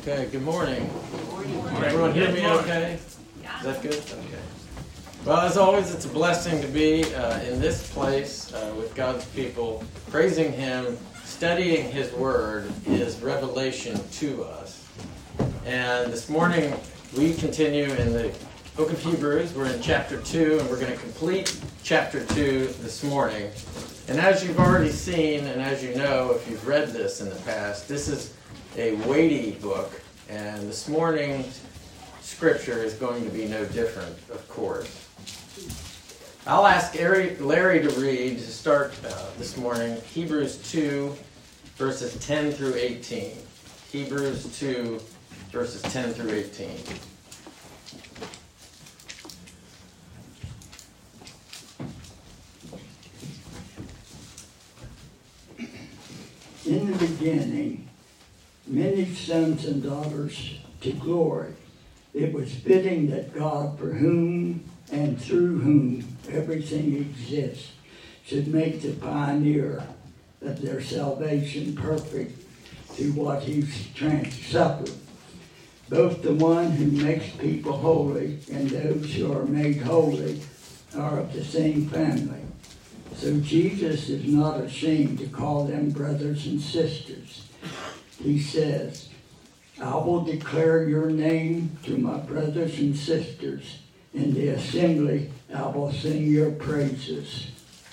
Okay, good morning. Good morning. Can everyone hear me okay? Yeah. Is that good? Okay. Well, as always, it's a blessing to be in this place with God's people, praising Him, studying His Word, His revelation to us. And this morning, we continue in the book of Hebrews. We're in chapter 2, and we're going to complete chapter 2 this morning. And as you've already seen, and as you know, if you've read this in the past, this is a weighty book, and this morning's scripture is going to be no different, of course. I'll ask Larry to read, to start this morning, Hebrews 2, verses 10 through 18. Hebrews 2, verses 10 through 18. In the beginning, many sons and daughters to glory. It was fitting that God, for whom and through whom everything exists, should make the pioneer of their salvation perfect through what he suffered. Both the one who makes people holy and those who are made holy are of the same family. So Jesus is not ashamed to call them brothers and sisters. He says, I will declare your name to my brothers and sisters. In the assembly, I will sing your praises.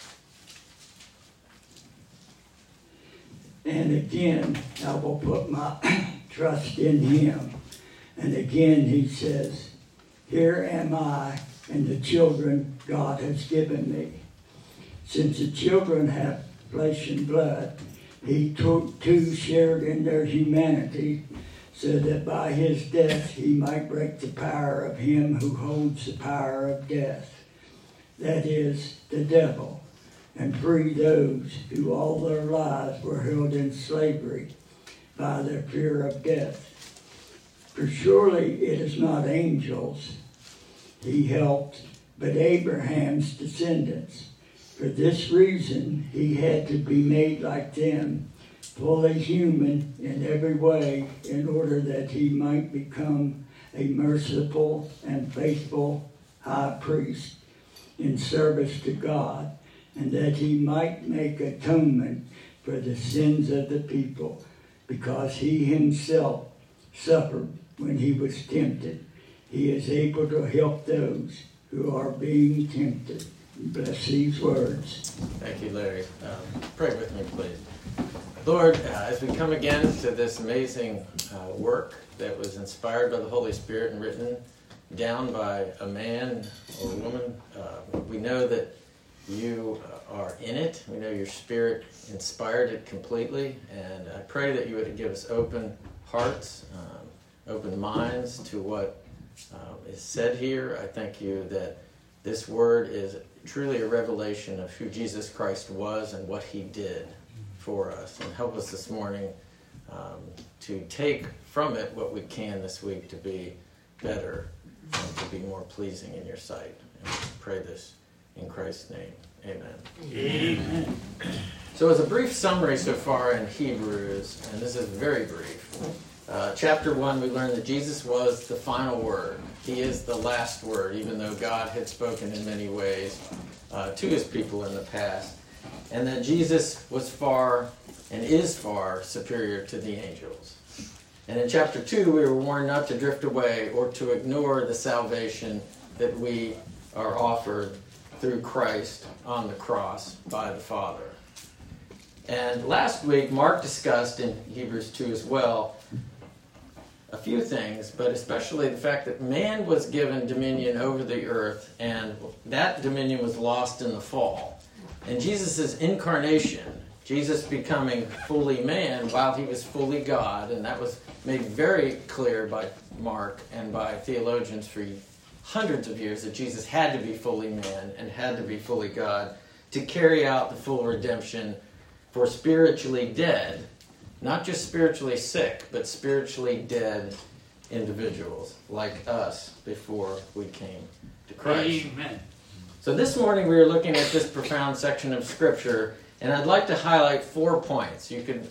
And again, I will put my trust in him. And again, he says, here am I and the children God has given me. Since the children have flesh and blood, he too shared in their humanity, so that by his death he might break the power of him who holds the power of death, that is, the devil, and free those who all their lives were held in slavery by their fear of death. For surely it is not angels he helped, but Abraham's descendants. For this reason, he had to be made like them, fully human in every way, in order that he might become a merciful and faithful high priest in service to God, and that he might make atonement for the sins of the people, because he himself suffered when he was tempted. He is able to help those who are being tempted. Bless these words. Thank you, Larry. Pray with me, please. Lord, as we come again to this amazing work that was inspired by the Holy Spirit and written down by a man or a woman, we know that you are in it. We know your Spirit inspired it completely, and I pray that you would give us open hearts, open minds to what is said here. I thank you that this word is truly a revelation of who Jesus Christ was and what he did for us. And help us this morning to take from it what we can this week to be better and to be more pleasing in your sight. And we pray this in Christ's name. Amen. Amen. So as a brief summary so far in Hebrews, and this is very brief, chapter 1, we learned that Jesus was the final word. He is the last word, even though God had spoken in many ways to his people in the past. And that Jesus was far and is far superior to the angels. And in chapter 2, we were warned not to drift away or to ignore the salvation that we are offered through Christ on the cross by the Father. And last week, Mark discussed in Hebrews 2 as well a few things, but especially the fact that man was given dominion over the earth, and that dominion was lost in the fall. And Jesus' incarnation, Jesus becoming fully man while he was fully God, and that was made very clear by Mark and by theologians for hundreds of years that Jesus had to be fully man and had to be fully God to carry out the full redemption for spiritually dead, not just spiritually sick, but spiritually dead individuals like us before we came to Christ. Amen. So this morning we are looking at this profound section of Scripture, and I'd like to highlight 4 points. You could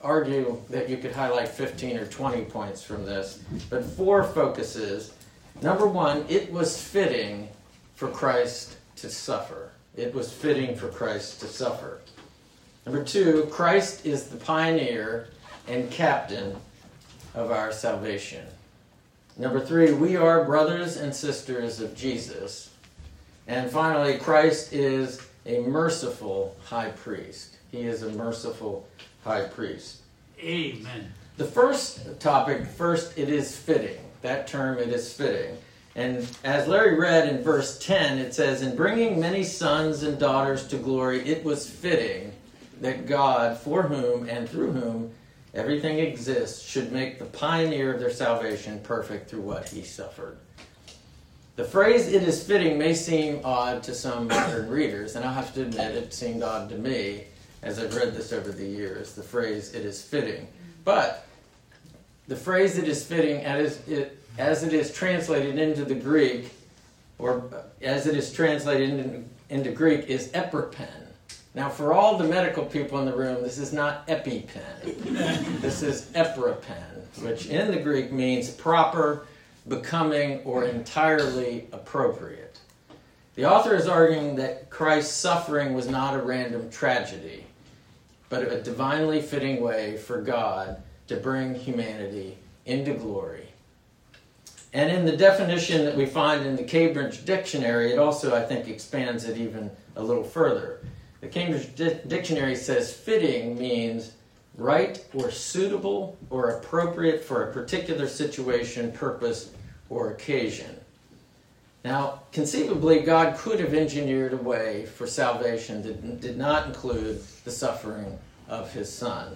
argue that you could highlight 15 or 20 points from this, but 4 focuses. Number 1, it was fitting for Christ to suffer. It was fitting for Christ to suffer. Number 2, Christ is the pioneer and captain of our salvation. Number 3, we are brothers and sisters of Jesus. And finally, Christ is a merciful high priest. He is a merciful high priest. Amen. The first topic, it is fitting. That term, it is fitting. And as Larry read in verse 10, it says, in bringing many sons and daughters to glory, it was fitting that God, for whom and through whom everything exists, should make the pioneer of their salvation perfect through what he suffered. The phrase, it is fitting, may seem odd to some modern readers, and I'll have to admit it seemed odd to me as I've read this over the years, the phrase, it is fitting. But the phrase, it is fitting, as it is translated into the Greek, or as it is translated into Greek, is epipen. Now, for all the medical people in the room, this is not EpiPen. This is epipen, which in the Greek means proper, becoming, or entirely appropriate. The author is arguing that Christ's suffering was not a random tragedy, but a divinely fitting way for God to bring humanity into glory. And in the definition that we find in the Cambridge Dictionary, it also, I think, expands it even a little further. The Cambridge Dictionary says fitting means right or suitable or appropriate for a particular situation, purpose, or occasion. Now, conceivably, God could have engineered a way for salvation that did not include the suffering of his Son.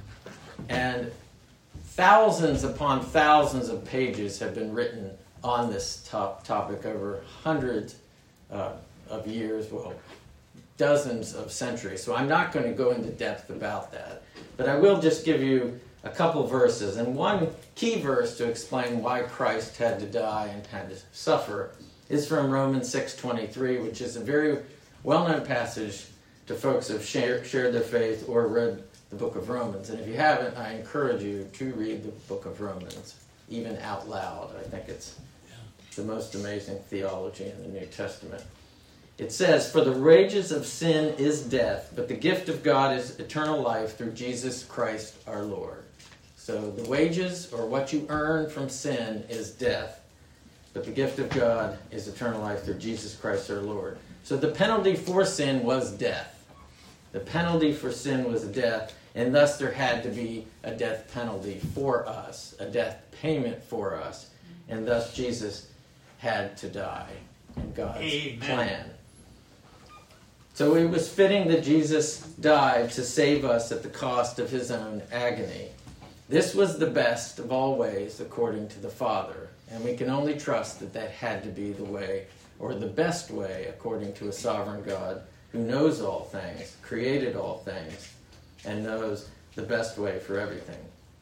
And thousands upon thousands of pages have been written on this topic over hundreds of years, well, dozens of centuries. So I'm not going to go into depth about that. But I will just give you a couple verses. And one key verse to explain why Christ had to die and had to suffer is from Romans 6:23, which is a very well-known passage to folks who have shared their faith or read the book of Romans. And if you haven't, I encourage you to read the book of Romans, even out loud. I think it's the most amazing theology in the New Testament. It says, for the wages of sin is death, but the gift of God is eternal life through Jesus Christ our Lord. So the wages, or what you earn from sin, is death, but the gift of God is eternal life through Jesus Christ our Lord. So the penalty for sin was death. The penalty for sin was death, and thus there had to be a death penalty for us, a death payment for us, and thus Jesus had to die in God's plan. So it was fitting that Jesus died to save us at the cost of his own agony. This was the best of all ways according to the Father, and we can only trust that that had to be the way, or the best way, according to a sovereign God who knows all things, created all things, and knows the best way for everything.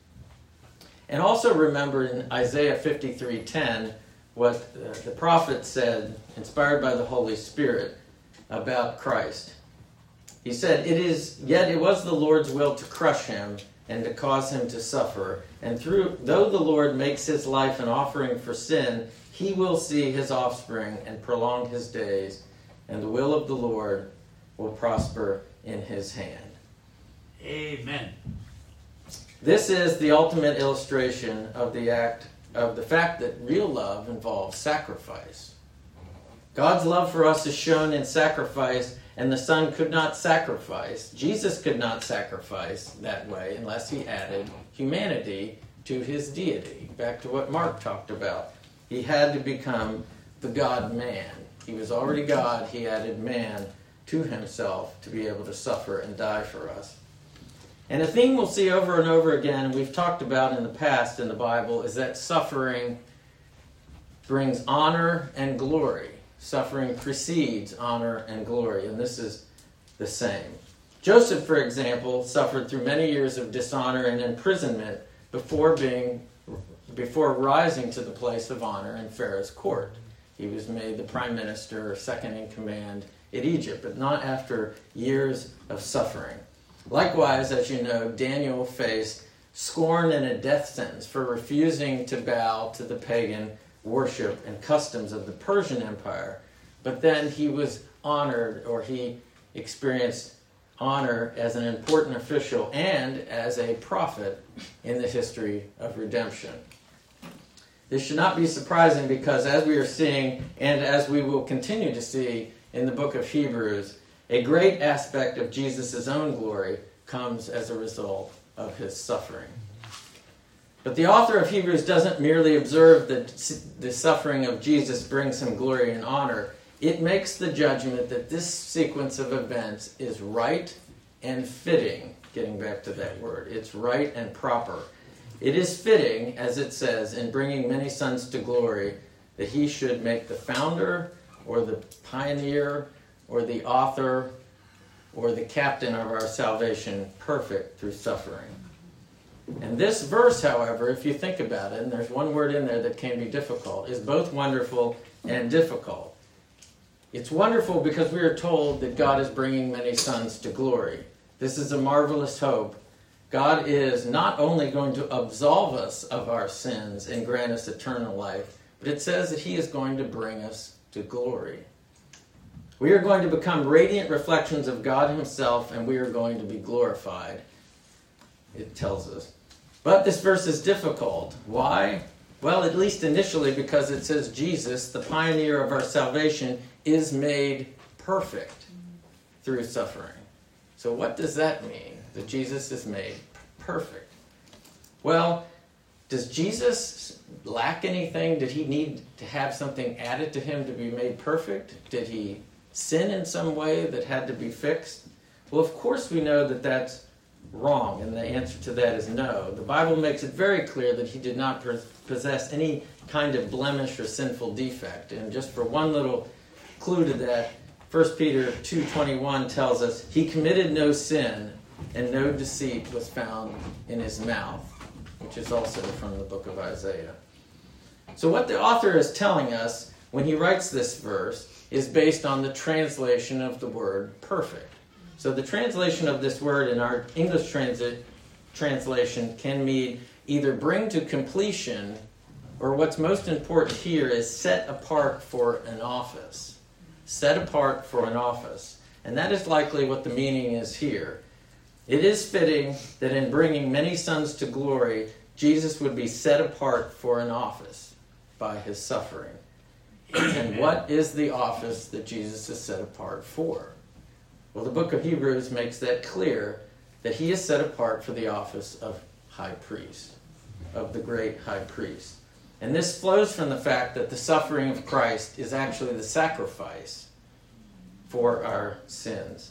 And also remember in Isaiah 53:10 what the prophet said, inspired by the Holy Spirit, about Christ. He said, Yet it was the Lord's will to crush him and to cause him to suffer. And though the Lord makes his life an offering for sin, he will see his offspring and prolong his days, and the will of the Lord will prosper in his hand. Amen. This is the ultimate illustration of the fact that real love involves sacrifice. God's love for us is shown in sacrifice, and the Son could not sacrifice. Jesus could not sacrifice that way unless he added humanity to his deity. Back to what Mark talked about. He had to become the God-man. He was already God. He added man to himself to be able to suffer and die for us. And a theme we'll see over and over again, and we've talked about in the past in the Bible, is that suffering brings honor and glory. Suffering precedes honor and glory, and this is the same. Joseph, for example, suffered through many years of dishonor and imprisonment before rising to the place of honor in Pharaoh's court. He was made the prime minister, second in command in Egypt, but not after years of suffering. Likewise, as you know, Daniel faced scorn and a death sentence for refusing to bow to the pagan worship and customs of the Persian Empire. But then he was honored, or he experienced honor as an important official and as a prophet in the history of redemption. This should not be surprising because, as we are seeing, and as we will continue to see in the book of Hebrews, a great aspect of Jesus' own glory comes as a result of his suffering. But the author of Hebrews doesn't merely observe that the suffering of Jesus brings him glory and honor. It makes the judgment that this sequence of events is right and fitting. Getting back to that word. It's right and proper. It is fitting, as it says, in bringing many sons to glory, that he should make the founder or the pioneer or the author or the captain of our salvation perfect through suffering. And this verse, however, if you think about it, and there's one word in there that can be difficult, is both wonderful and difficult. It's wonderful because we are told that God is bringing many sons to glory. This is a marvelous hope. God is not only going to absolve us of our sins and grant us eternal life, but it says that he is going to bring us to glory. We are going to become radiant reflections of God himself, and we are going to be glorified, it tells us. But this verse is difficult. Why? Well, at least initially because it says Jesus, the pioneer of our salvation, is made perfect through suffering. So what does that mean, that Jesus is made perfect? Well, does Jesus lack anything? Did he need to have something added to him to be made perfect? Did he sin in some way that had to be fixed? Well, of course we know that that's wrong, and the answer to that is no. The Bible makes it very clear that he did not possess any kind of blemish or sinful defect. And just for one little clue to that, 1 Peter 2:21 tells us, he committed no sin, and no deceit was found in his mouth, which is also from the book of Isaiah. So what the author is telling us when he writes this verse is based on the translation of the word perfect. So the translation of this word in our English translation can mean either bring to completion, or what's most important here is set apart for an office. Set apart for an office. And that is likely what the meaning is here. It is fitting that in bringing many sons to glory, Jesus would be set apart for an office by his suffering. And what is the office that Jesus is set apart for? Well, the book of Hebrews makes that clear, that he is set apart for the office of high priest, of the great high priest. And this flows from the fact that the suffering of Christ is actually the sacrifice for our sins.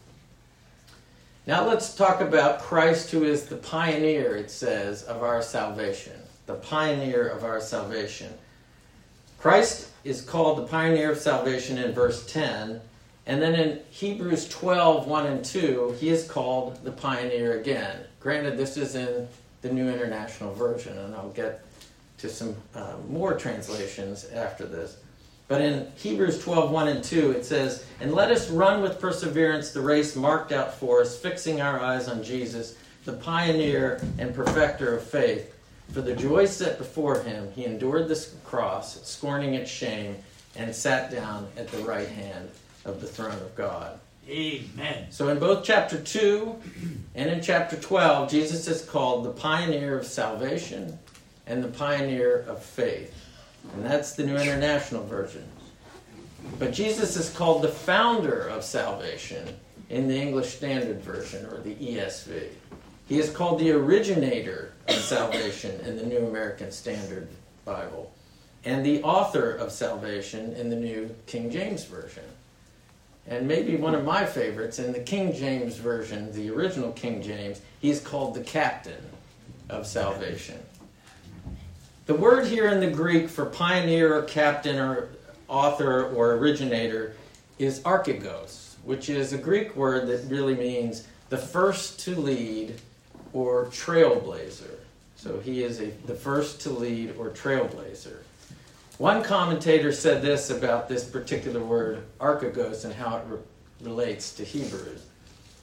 Now let's talk about Christ, who is the pioneer, it says, of our salvation. The pioneer of our salvation. Christ is called the pioneer of salvation in verse 10. And then in Hebrews 12:1 and 2, he is called the pioneer again. Granted, this is in the New International Version, and I'll get to some more translations after this. But in Hebrews 12:1 and 2, it says, and let us run with perseverance the race marked out for us, fixing our eyes on Jesus, the pioneer and perfecter of faith. For the joy set before him, he endured the cross, scorning its shame, and sat down at the right hand of the throne of God. Amen. So in both chapter 2 and in chapter 12, Jesus is called the pioneer of salvation and the pioneer of faith. And that's the New International Version. But Jesus is called the founder of salvation in the English Standard Version, or the ESV. He is called the originator of salvation in the New American Standard Bible, and the author of salvation in the New King James Version. And maybe one of my favorites, in the King James Version, the original King James, he's called the captain of salvation. The word here in the Greek for pioneer or captain or author or originator is archegos, which is a Greek word that really means the first to lead or trailblazer. So he is the first to lead or trailblazer. One commentator said this about this particular word, archegos, and how it relates to Hebrews.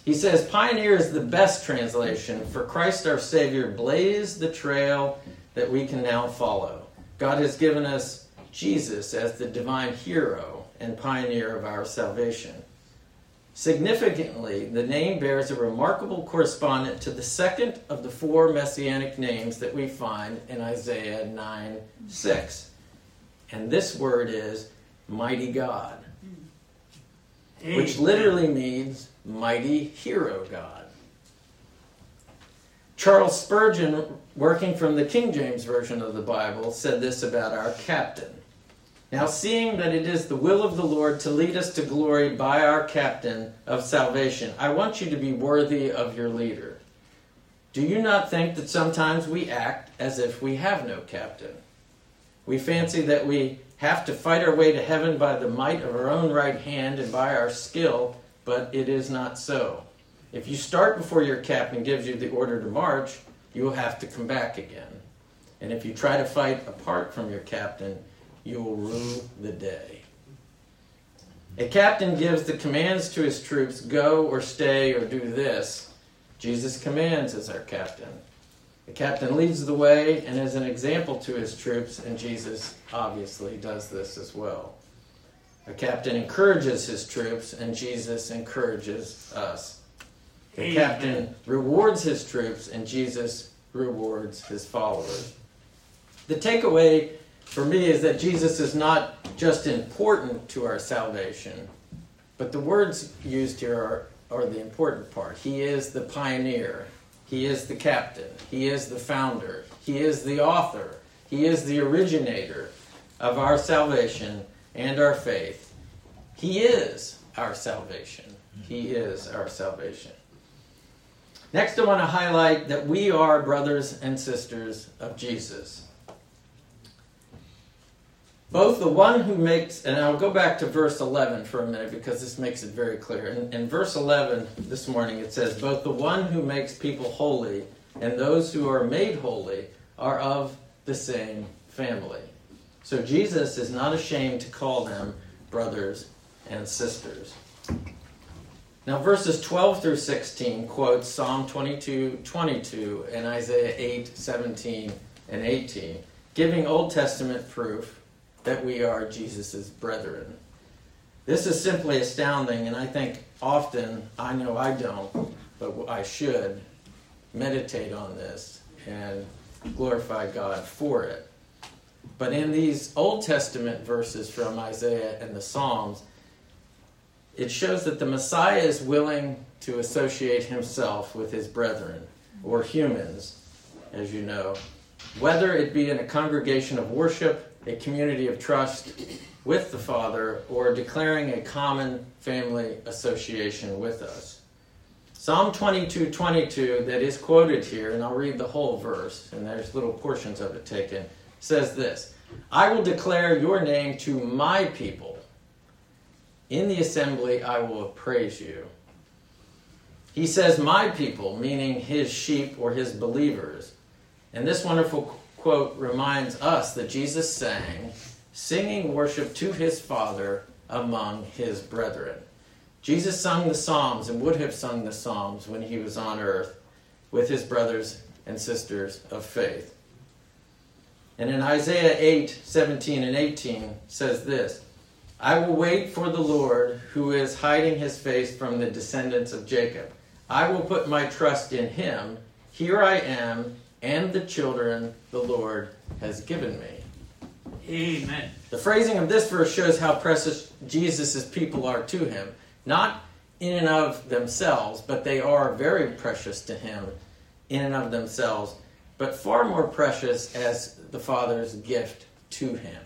He says, pioneer is the best translation, for Christ our Savior blazed the trail that we can now follow. God has given us Jesus as the divine hero and pioneer of our salvation. Significantly, the name bears a remarkable correspondent to the second of the four messianic names that we find in Isaiah 9:6. And this word is mighty God, which literally means mighty hero God. Charles Spurgeon, working from the King James Version of the Bible, said this about our captain. Now, seeing that it is the will of the Lord to lead us to glory by our captain of salvation, I want you to be worthy of your leader. Do you not think that sometimes we act as if we have no captain? We fancy that we have to fight our way to heaven by the might of our own right hand and by our skill, but it is not so. If you start before your captain gives you the order to march, you will have to come back again. And if you try to fight apart from your captain, you will rue the day. A captain gives the commands to his troops, go or stay or do this. Jesus commands as our captain. The captain leads the way and is an example to his troops, and Jesus obviously does this as well. A captain encourages his troops, and Jesus encourages us. The captain rewards his troops, and Jesus rewards his followers. The takeaway for me is that Jesus is not just important to our salvation, but the words used here are the important part. He is the pioneer. He is the captain. He is the founder. He is the author. He is the originator of our salvation and our faith. He is our salvation. He is our salvation. Next, I want to highlight that we are brothers and sisters of Jesus. Both the one who makes, and I'll go back to verse 11 for a minute because this makes it very clear. In verse 11 this morning it says, both the one who makes people holy and those who are made holy are of the same family. So Jesus is not ashamed to call them brothers and sisters. Now verses 12 through 16 quotes Psalm 22:22 and Isaiah 8:17 and 18, giving Old Testament proof that we are Jesus' brethren. This is simply astounding, and I think often, I know I don't, but I should meditate on this and glorify God for it. But in these Old Testament verses from Isaiah and the Psalms, it shows that the Messiah is willing to associate himself with his brethren, or humans, as you know, whether it be in a congregation of worship, a community of trust with the Father, or declaring a common family association with us. Psalm 22:22 that is quoted here, and I'll read the whole verse, and there's little portions of it taken, says this, I will declare your name to my people. In the assembly I will praise you. He says my people, meaning his sheep or his believers. And this wonderful quote reminds us that Jesus sang, singing worship to his Father among his brethren. Jesus sung the Psalms and would have sung the Psalms when he was on earth with his brothers and sisters of faith. And in Isaiah 8:17 and 18 says this, I will wait for the Lord who is hiding his face from the descendants of Jacob. I will put my trust in him. Here I am, and the children the Lord has given me. Amen. The phrasing of this verse shows how precious Jesus' people are to him. Not in and of themselves, but they are very precious to him in and of themselves, but far more precious as the Father's gift to him.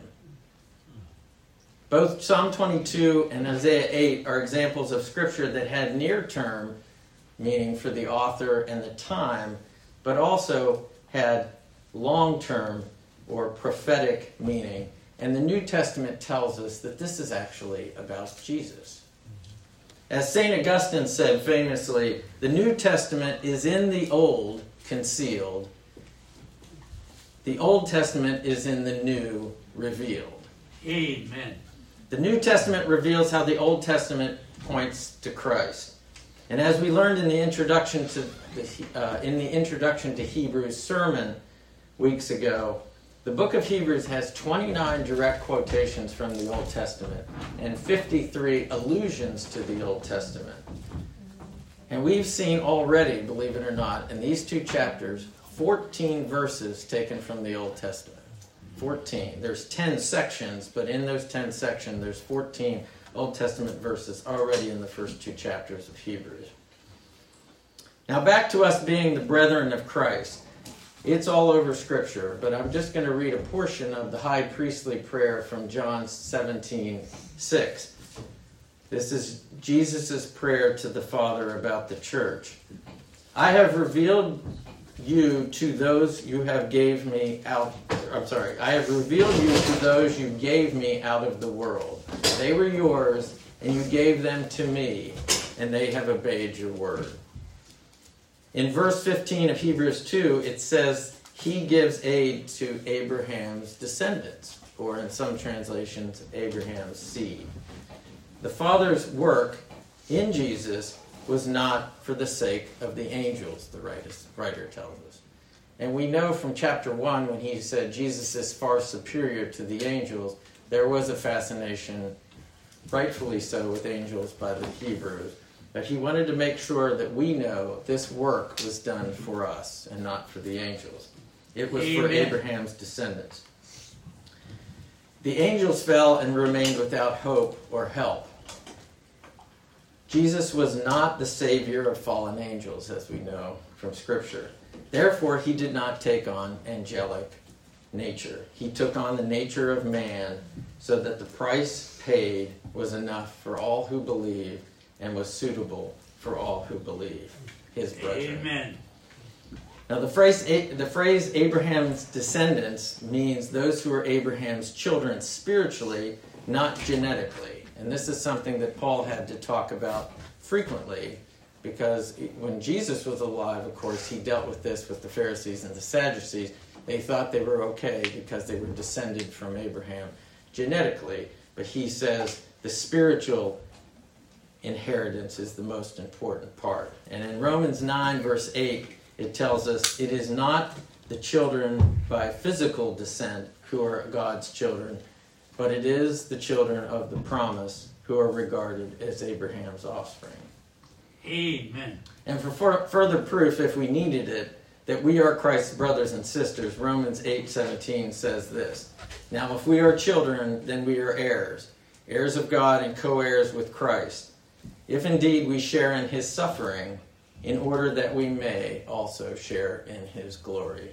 Both Psalm 22 and Isaiah 8 are examples of Scripture that had near-term meaning for the author and the time, but also had long-term or prophetic meaning. And the New Testament tells us that this is actually about Jesus. As St. Augustine said famously, the New Testament is in the Old concealed. The Old Testament is in the New revealed. Amen. The New Testament reveals how the Old Testament points to Christ. And as we learned in the introduction to Hebrews sermon weeks ago, the book of Hebrews has 29 direct quotations from the Old Testament and 53 allusions to the Old Testament. And we've seen already, believe it or not, in these two chapters, 14 verses taken from the Old Testament. 14. There's 10 sections, but in those 10 sections, there's 14 Old Testament verses already in the first two chapters of Hebrews. Now back to us being the brethren of Christ. It's all over Scripture, but I'm just going to read a portion of the high priestly prayer from John 17:6. This is Jesus' prayer to the Father about the church. I have revealed you to those you have gave me out. I have revealed you to those you gave me out of the world. They were yours, and you gave them to me, and they have obeyed your word. In verse 15 of Hebrews 2, it says, he gives aid to Abraham's descendants, or in some translations, Abraham's seed. The Father's work in Jesus was not for the sake of the angels, the writer tells us. And we know from chapter 1, when he said Jesus is far superior to the angels, there was a fascination, rightfully so, with angels by the Hebrews. But he wanted to make sure that we know this work was done for us and not for the angels. It was for Abraham's descendants. The angels fell and remained without hope or help. Jesus was not the savior of fallen angels, as we know from Scripture. Therefore, he did not take on angelic nature. He took on the nature of man so that the price paid was enough for all who believe and was suitable for all who believe, his brethren. Amen. Now the phrase Abraham's descendants means those who are Abraham's children spiritually, not genetically. And this is something that Paul had to talk about frequently, because when Jesus was alive, of course, he dealt with this with the Pharisees and the Sadducees. They thought they were okay because they were descended from Abraham genetically. But he says the spiritual inheritance is the most important part. And in Romans 9, verse 8, it tells us it is not the children by physical descent who are God's children, but it is the children of the promise who are regarded as Abraham's offspring. Amen. And for further proof, if we needed it, that we are Christ's brothers and sisters, Romans 8:17 says this. Now, if we are children, then we are heirs, heirs of God and co-heirs with Christ, if indeed we share in his suffering, in order that we may also share in his glory.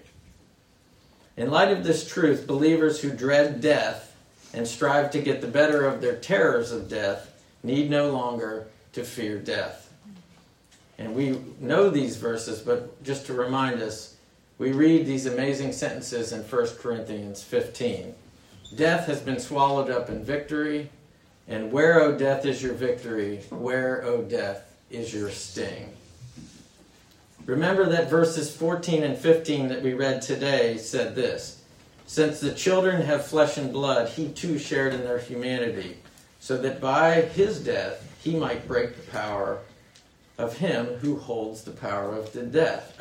In light of this truth, believers who dread death and strive to get the better of their terrors of death need no longer to fear death. And we know these verses, but just to remind us, we read these amazing sentences in 1 Corinthians 15. Death has been swallowed up in victory, and where, O death, is your victory? Where, O death, is your sting? Remember that verses 14 and 15 that we read today said this. Since the children have flesh and blood, he too shared in their humanity, so that by his death he might break the power of him who holds the power of death,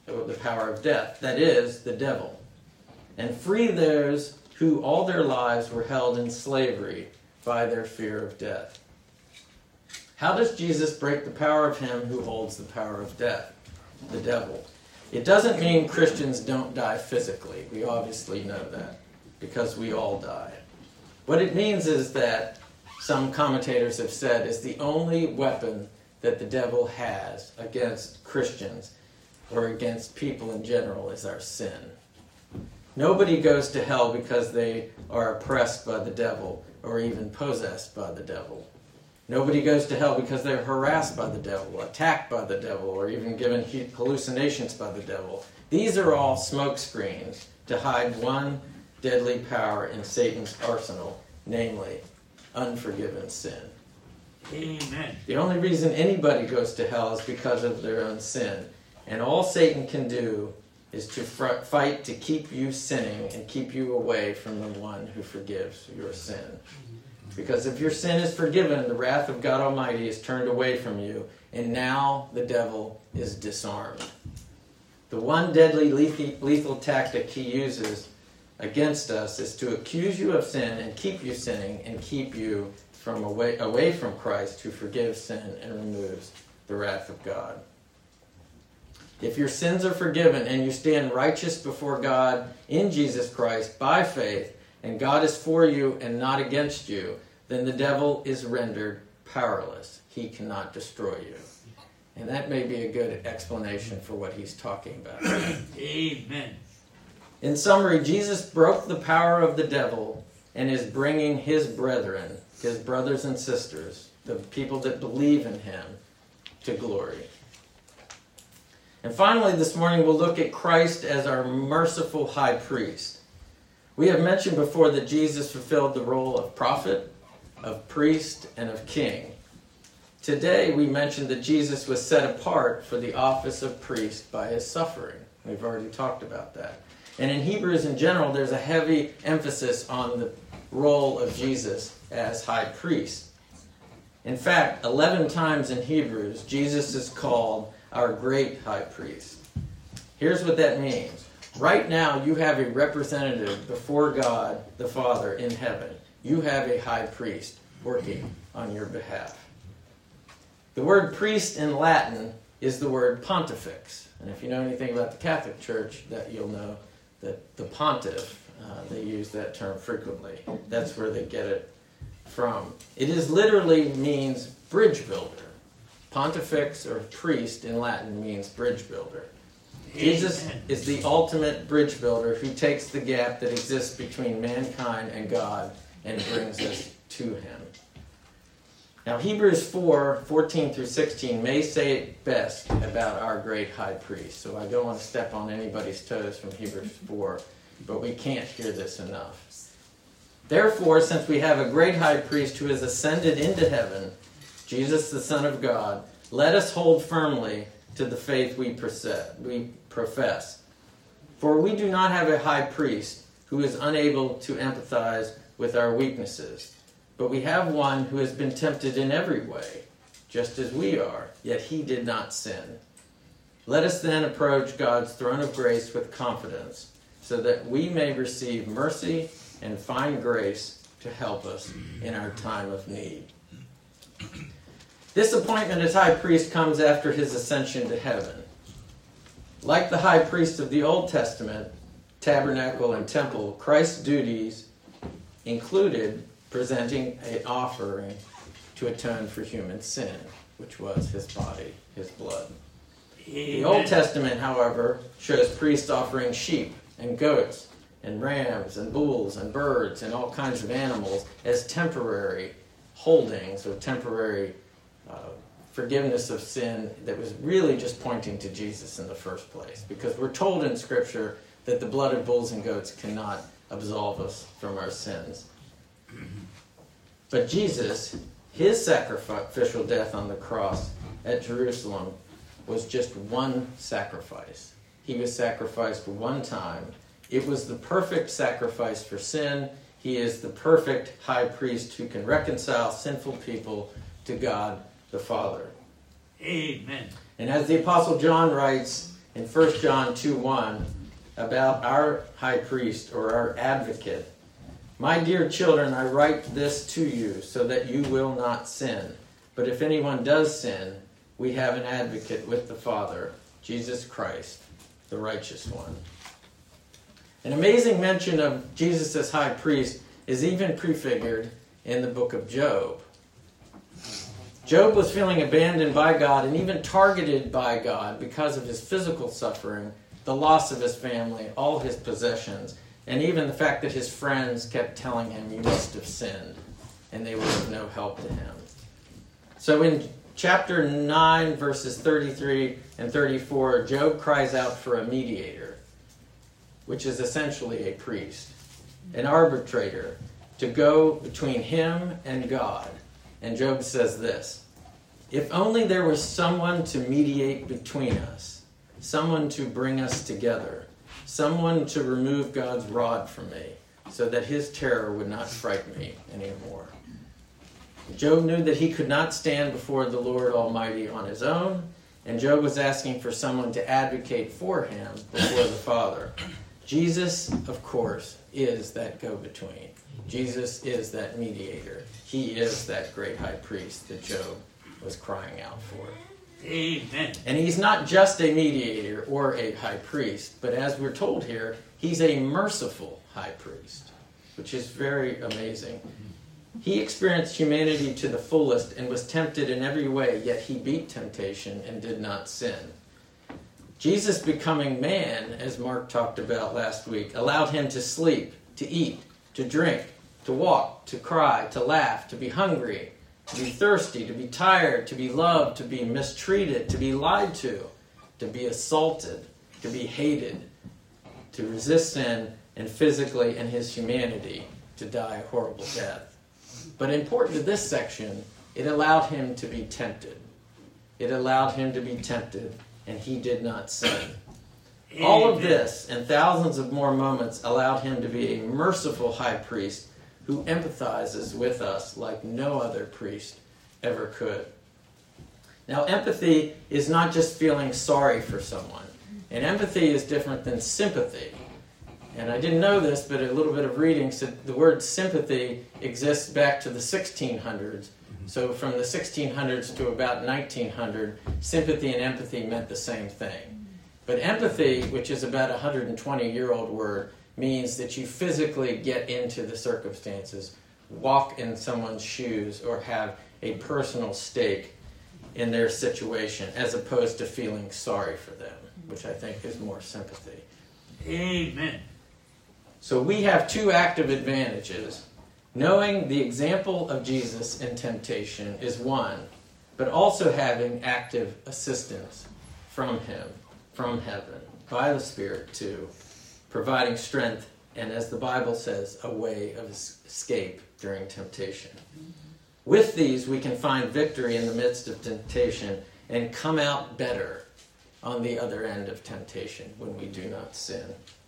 that is, the devil, and free those who all their lives were held in slavery by their fear of death. How does Jesus break the power of him who holds the power of death, the devil? It doesn't mean Christians don't die physically. We obviously know that, because we all die. What it means is that, some commentators have said, is the only weapon that the devil has against Christians or against people in general is our sin. Nobody goes to hell because they are oppressed by the devil or even possessed by the devil. Nobody goes to hell because they're harassed by the devil, attacked by the devil, or even given hallucinations by the devil. These are all smoke screens to hide one deadly power in Satan's arsenal, namely unforgiven sin. Amen. The only reason anybody goes to hell is because of their own sin. And all Satan can do is to fight to keep you sinning and keep you away from the one who forgives your sin. Because if your sin is forgiven, the wrath of God Almighty is turned away from you, and now the devil is disarmed. The one deadly lethal tactic he uses against us is to accuse you of sin and keep you sinning and keep you from away from Christ, who forgives sin and removes the wrath of God. If your sins are forgiven and you stand righteous before God in Jesus Christ by faith, and God is for you and not against you, then the devil is rendered powerless. He cannot destroy you. And that may be a good explanation for what he's talking about. Amen. In summary, Jesus broke the power of the devil and is bringing his brethren, his brothers and sisters, the people that believe in him, to glory. And finally, this morning, we'll look at Christ as our merciful high priest. We have mentioned before that Jesus fulfilled the role of prophet, of priest, and of king. Today, we mentioned that Jesus was set apart for the office of priest by his suffering. We've already talked about that. And in Hebrews in general, there's a heavy emphasis on the role of Jesus as high priest. In fact, 11 times in Hebrews, Jesus is called our great high priest. Here's what that means. Right now, you have a representative before God the Father in heaven. You have a high priest working on your behalf. The word priest in Latin is the word pontifex. And if you know anything about the Catholic Church, that you'll know that the pontiff, they use that term frequently. That's where they get it from. It is literally means bridge builder. Pontifex, or priest in Latin, means bridge builder. Jesus is the ultimate bridge builder who takes the gap that exists between mankind and God and brings us to him. Now, Hebrews 4:14 through 16 may say it best about our great high priest. So I don't want to step on anybody's toes from Hebrews 4, but we can't hear this enough. Therefore, since we have a great high priest who has ascended into heaven, Jesus, the Son of God, let us hold firmly to the faith we profess. For we do not have a high priest who is unable to empathize with our weaknesses, but we have one who has been tempted in every way, just as we are, yet he did not sin. Let us then approach God's throne of grace with confidence, so that we may receive mercy and find grace to help us in our time of need. This appointment as high priest comes after his ascension to heaven. Like the high priest of the Old Testament, tabernacle and temple, Christ's duties included presenting an offering to atone for human sin, which was his body, his blood. The Old Testament, however, shows priests offering sheep and goats and rams and bulls and birds and all kinds of animals as temporary holdings or temporary forgiveness of sin that was really just pointing to Jesus in the first place. Because we're told in Scripture that the blood of bulls and goats cannot absolve us from our sins. But Jesus, his sacrificial death on the cross at Jerusalem was just one sacrifice. He was sacrificed one time. It was the perfect sacrifice for sin. He is the perfect high priest who can reconcile sinful people to God the Father. Amen. And as the Apostle John writes in 1 John 2:1 about our high priest or our advocate, my dear children, I write this to you so that you will not sin. But if anyone does sin, we have an advocate with the Father, Jesus Christ, the righteous one. An amazing mention of Jesus as high priest is even prefigured in the book of Job. Job was feeling abandoned by God and even targeted by God because of his physical suffering, the loss of his family, all his possessions, and even the fact that his friends kept telling him, you must have sinned, and they were of no help to him. So in chapter 9, verses 33 and 34, Job cries out for a mediator, which is essentially a priest, an arbitrator, to go between him and God. And Job says this, if only there was someone to mediate between us, someone to bring us together, someone to remove God's rod from me, so that his terror would not frighten me anymore. Job knew that he could not stand before the Lord Almighty on his own, and Job was asking for someone to advocate for him before the Father. Jesus, of course, is that go-between. Jesus is that mediator. He is that great high priest that Job was crying out for. Amen. And he's not just a mediator or a high priest, but as we're told here, he's a merciful high priest, which is very amazing. He experienced humanity to the fullest and was tempted in every way, yet he beat temptation and did not sin. Jesus becoming man, as Mark talked about last week, allowed him to sleep, to eat, to drink, to walk, to cry, to laugh, to be hungry, to be thirsty, to be tired, to be loved, to be mistreated, to be lied to be assaulted, to be hated, to resist sin, and physically in his humanity to die a horrible death. But important to this section, it allowed him to be tempted. It allowed him to be tempted, and he did not sin. Amen. All of this and thousands of more moments allowed him to be a merciful high priest who empathizes with us like no other priest ever could. Now, empathy is not just feeling sorry for someone. And empathy is different than sympathy. And I didn't know this, but a little bit of reading said the word sympathy exists back to the 1600s. So from the 1600s to about 1900, sympathy and empathy meant the same thing. But empathy, which is about a 120-year-old word, means that you physically get into the circumstances, walk in someone's shoes, or have a personal stake in their situation, as opposed to feeling sorry for them, which I think is more sympathy. Amen. So we have two active advantages. Knowing the example of Jesus in temptation is one, but also having active assistance from him, from heaven, by the Spirit too, providing strength and, as the Bible says, a way of escape during temptation. With these, we can find victory in the midst of temptation and come out better on the other end of temptation when we do not sin.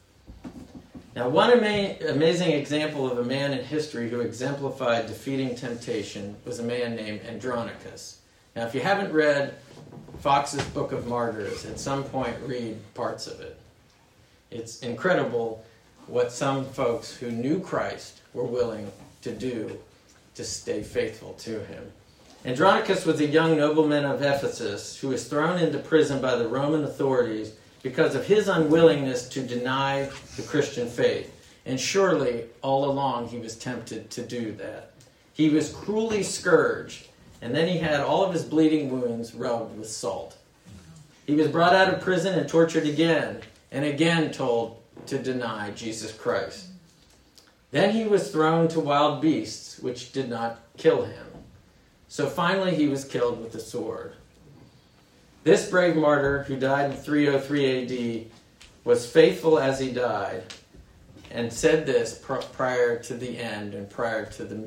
Now, one amazing example of a man in history who exemplified defeating temptation was a man named Andronicus. Now, if you haven't read Fox's Book of Martyrs, at some point read parts of it. It's incredible what some folks who knew Christ were willing to do to stay faithful to him. Andronicus was a young nobleman of Ephesus who was thrown into prison by the Roman authorities because of his unwillingness to deny the Christian faith. And surely, all along, he was tempted to do that. He was cruelly scourged, and then he had all of his bleeding wounds rubbed with salt. He was brought out of prison and tortured again, and again told to deny Jesus Christ. Then he was thrown to wild beasts, which did not kill him. So finally he was killed with the sword. This brave martyr, who died in 303 AD, was faithful as he died, and said this prior to the end and prior to the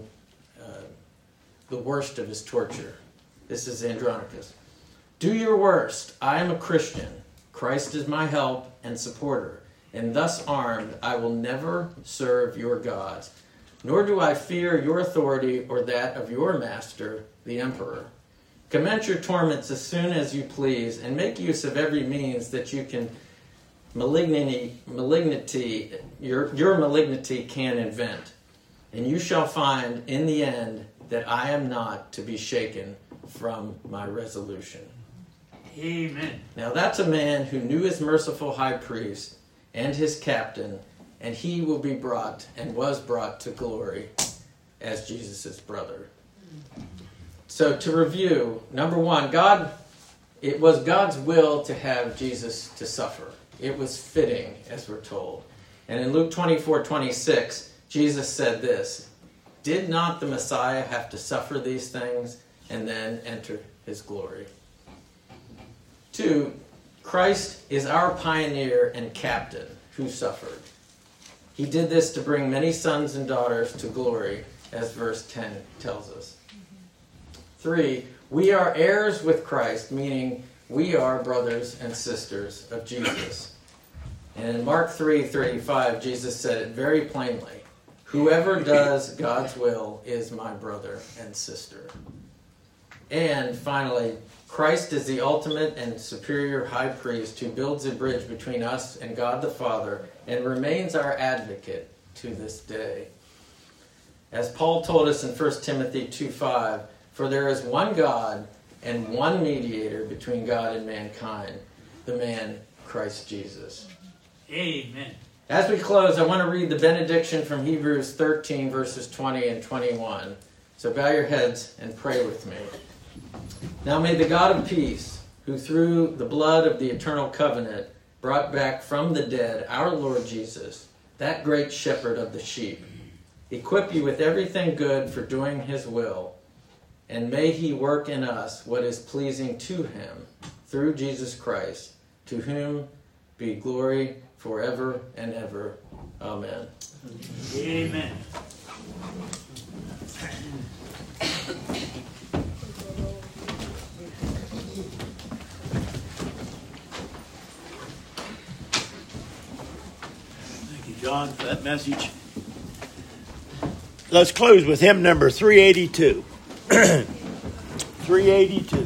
worst of his torture. This is Andronicus. Do your worst. I am a Christian. Christ is my help and supporter. And thus armed, I will never serve your gods, nor do I fear your authority or that of your master, the emperor. Commence your torments as soon as you please, and make use of every means that you can your malignity can invent. And you shall find in the end that I am not to be shaken from my resolution. Amen. Now that's a man who knew his merciful high priest and his captain, and he will be brought and was brought to glory as Jesus' brother. So to review, number one, it was God's will to have Jesus to suffer. It was fitting, as we're told. And in Luke 24:26, Jesus said this, did not the Messiah have to suffer these things and then enter his glory? 2, Christ is our pioneer and captain who suffered. He did this to bring many sons and daughters to glory, as verse 10 tells us. 3, we are heirs with Christ, meaning we are brothers and sisters of Jesus. And in Mark 3:35, Jesus said it very plainly, Whoever does God's will is my brother and sister. And finally, Christ is the ultimate and superior high priest who builds a bridge between us and God the Father and remains our advocate to this day. As Paul told us in 1 Timothy 2:5, for there is one God and one mediator between God and mankind, the man Christ Jesus. Amen. As we close, I want to read the benediction from Hebrews 13, verses 20 and 21. So bow your heads and pray with me. Now may the God of peace, who through the blood of the eternal covenant brought back from the dead our Lord Jesus, that great shepherd of the sheep, equip you with everything good for doing his will, and may he work in us what is pleasing to him through Jesus Christ, to whom be glory forever and ever. Amen. Amen. Thank you, John, for that message. Let's close with hymn number 382. 382.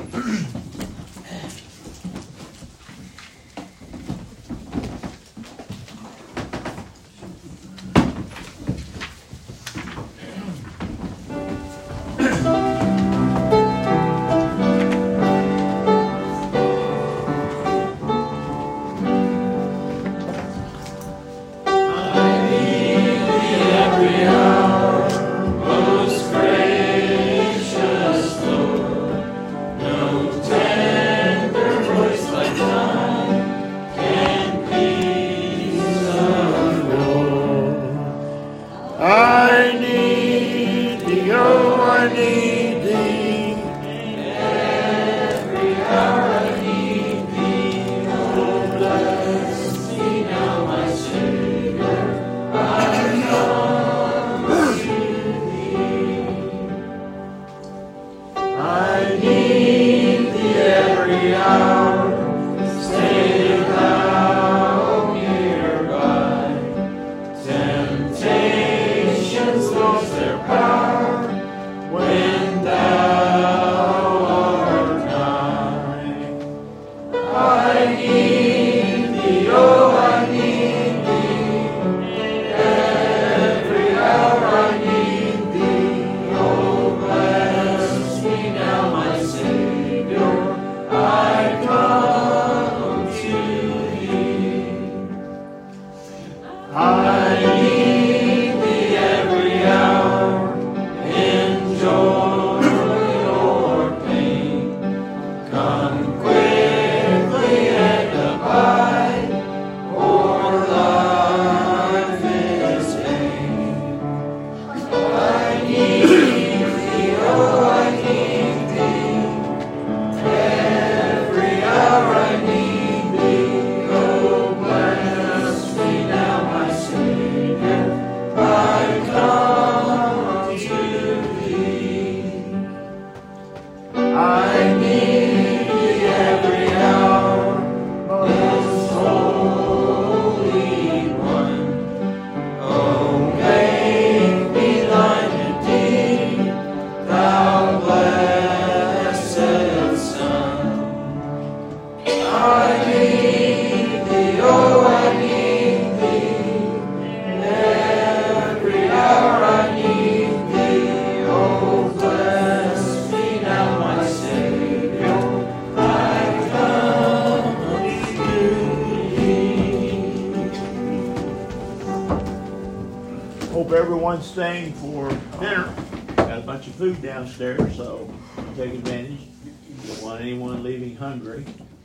Hope everyone's staying for dinner. Got a bunch of food downstairs, so take advantage. Don't want anyone leaving hungry.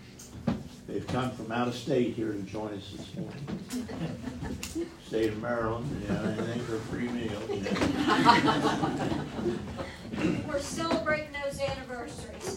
They've come from out of state here to join us this morning. State of Maryland, anything for a free meal. We're celebrating those anniversaries.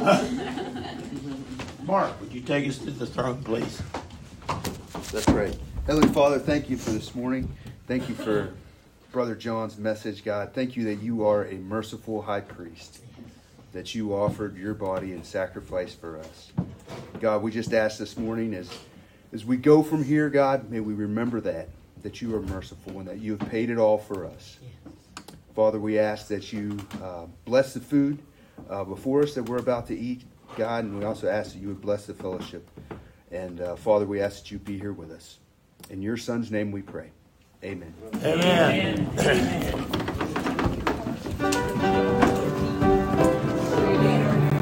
Mark, would you take us to the throne, please? That's great. Heavenly Father, thank you for this morning. Thank you for Brother John's message, God. Thank you that you are a merciful high priest, that you offered your body in sacrifice for us. God, we just ask this morning as we go from here, God, may we remember that. that you are merciful and that you have paid it all for us. Father, we ask that you bless the food before us that we're about to eat, God, and we also ask that you would bless the fellowship. And Father, we ask that you be here with us. In your Son's name we pray. Amen. Amen.